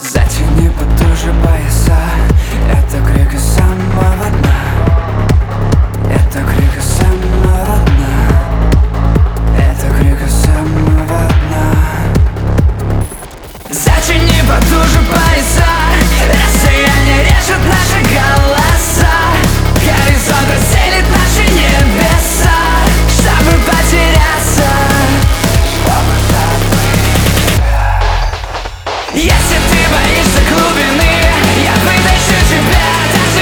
Затяни потуже пояса. Это крик из самого дна. Это крик из самого дна. Это крик из самого дна. Затяни потуже пояса. Расстояние режет наши голоса. Горизонт разделит наши небеса, чтобы потеряться. Если ты боишься глубины, я вытащу тебя.